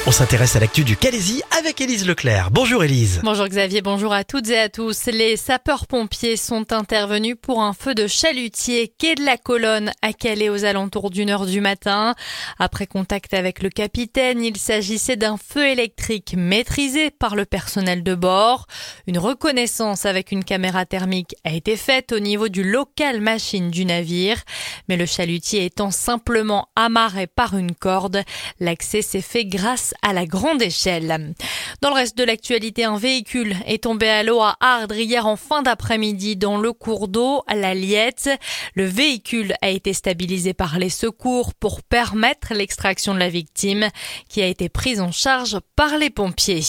On s'intéresse à l'actu du Calaisis avec Élise Leclerc. Bonjour Élise. Bonjour Xavier, bonjour à toutes et à tous. Les sapeurs-pompiers sont intervenus pour un feu de chalutier quai de la Colonne à Calais aux alentours d'1h du matin. Après contact avec le capitaine, il s'agissait d'un feu électrique maîtrisé par le personnel de bord. Une reconnaissance avec une caméra thermique a été faite au niveau du local machine du navire. Mais le chalutier étant simplement amarré par une corde, l'accès s'est fait grâce à la grande échelle. Dans le reste de l'actualité, un véhicule est tombé à l'eau à Ardres hier en fin d'après-midi dans le cours d'eau, la Liette. Le véhicule a été stabilisé par les secours pour permettre l'extraction de la victime qui a été prise en charge par les pompiers.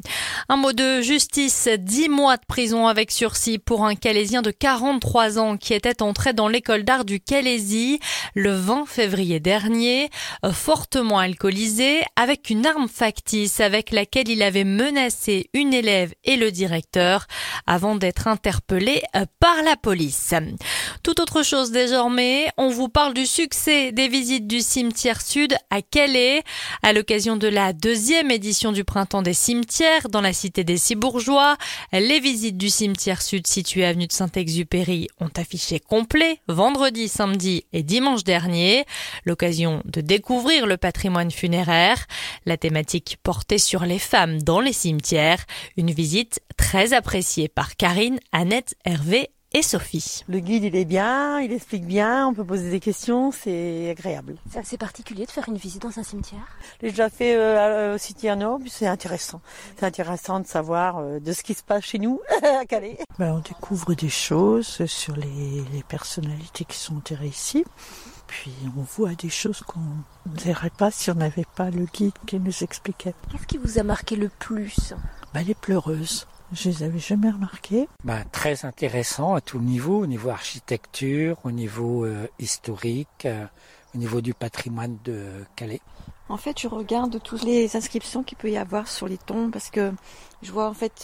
Un mot de justice, 10 mois de prison avec sursis pour un Calaisien de 43 ans qui était entré dans l'école d'art du Calaisis le 20 février dernier, fortement alcoolisé, avec une arme factice avec laquelle il avait menacé une élève et le directeur avant d'être interpellé par la police. Tout autre chose désormais, on vous parle du succès des visites du cimetière sud à Calais. À l'occasion de la 2e édition du printemps des cimetières dans la cité des Cibourgeois, les visites du cimetière sud situé avenue de Saint-Exupéry ont affiché complet vendredi, samedi et dimanche dernier. L'occasion de découvrir le patrimoine funéraire. La thématique portait sur les femmes dans les cimetières. Une visite très appréciée par Karine, Annette, Hervé et Sophie. Le guide, il est bien, il explique bien, on peut poser des questions, c'est agréable. C'est assez particulier de faire une visite dans un cimetière. J'ai déjà fait au cimetière Nord, c'est intéressant. C'est intéressant de savoir de ce qui se passe chez nous, à Calais. On découvre des choses sur les personnalités qui sont enterrées ici. Puis on voit des choses qu'on ne verrait pas si on n'avait pas le guide qui nous expliquait. Qu'est-ce qui vous a marqué le plus ? Les pleureuses. Je les avais jamais remarquées. Très intéressant à tout niveau, au niveau architecture, au niveau historique, au niveau du patrimoine de Calais. En fait, je regarde toutes les inscriptions qu'il peut y avoir sur les tombes parce que je vois en fait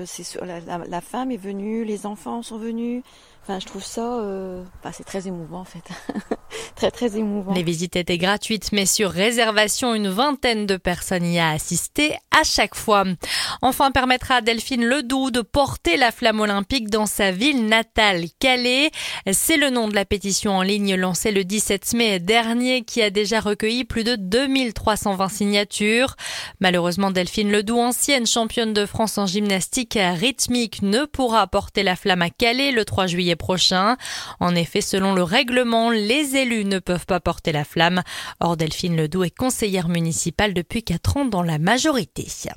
la femme est venue, les enfants sont venus. Enfin, je trouve ça, c'est très émouvant en fait. Très émouvant. Les visites étaient gratuites, mais sur réservation, une vingtaine de personnes y a assisté à chaque fois. Enfin, permettra à Delphine Ledoux de porter la flamme olympique dans sa ville natale, Calais. C'est le nom de la pétition en ligne lancée le 17 mai dernier qui a déjà recueilli plus de 2320 signatures. Malheureusement, Delphine Ledoux, ancienne championne de France en gymnastique rythmique, ne pourra porter la flamme à Calais le 3 juillet prochain. En effet, selon le règlement, les élus ne peuvent pas porter la flamme. Or, Delphine Ledoux est conseillère municipale depuis 4 ans dans la majorité.